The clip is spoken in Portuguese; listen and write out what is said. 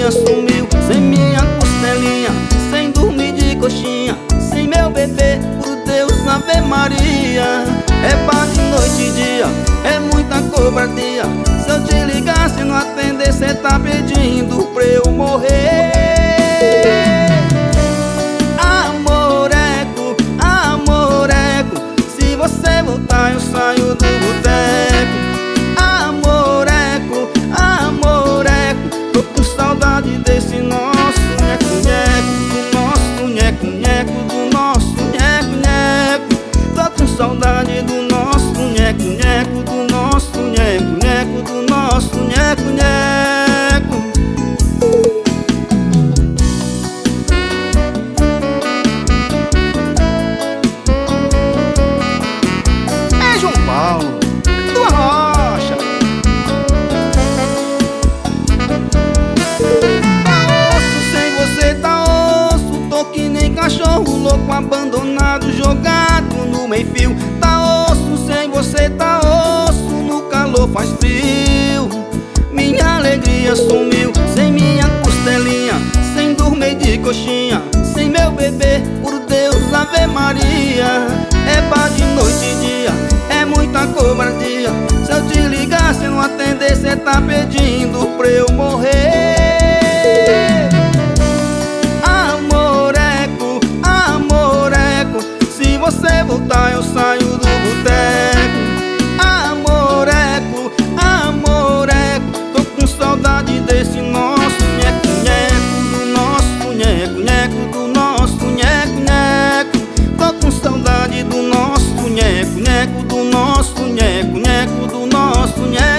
alegria sumiu, sem minha costelinha, sem dormir de coxinha, sem meu bebê, por Deus, Ave Maria. É paz de noite e dia, é muita covardia. Se eu te ligar, se não atender, cê tá pedindo pra eu morrer. Amoreco, amoreco, se você voltar eu saio do boteco. Amoreco, amoreco, tô com saudade desse nosso nheco-nheco, do nosso nheco-nheco, do nosso nheco-nheco. Tô com saudade do nosso nheco-nheco, do nosso nheco-nheco, do nosso nheco-nheco. É João Paulo do Arrocha. Tá osso, sem você tá osso, tô que nem cachorro louco abandonado, jogado no meio-fio. Tá osso, sem você tá osso, no calor faz frio. Minha alegria sumiu, sem minha costelinha, sem dormir de coxinha, sem meu bebê, por Deus, Ave Maria. É paz de noite e dia, é muita covardia. Se eu te ligar, se não atender, cê tá pedindo pra eu morrer. Amoreco, amoreco, se você voltar eu saio do boteco. Amoreco, amoreco, tô com saudade desse nosso nheco-nheco, do nosso nheco-nheco, do nosso nheco-nheco. Tô com saudade do nosso nheco-nheco, do nosso nheco-nheco, do nosso nheco.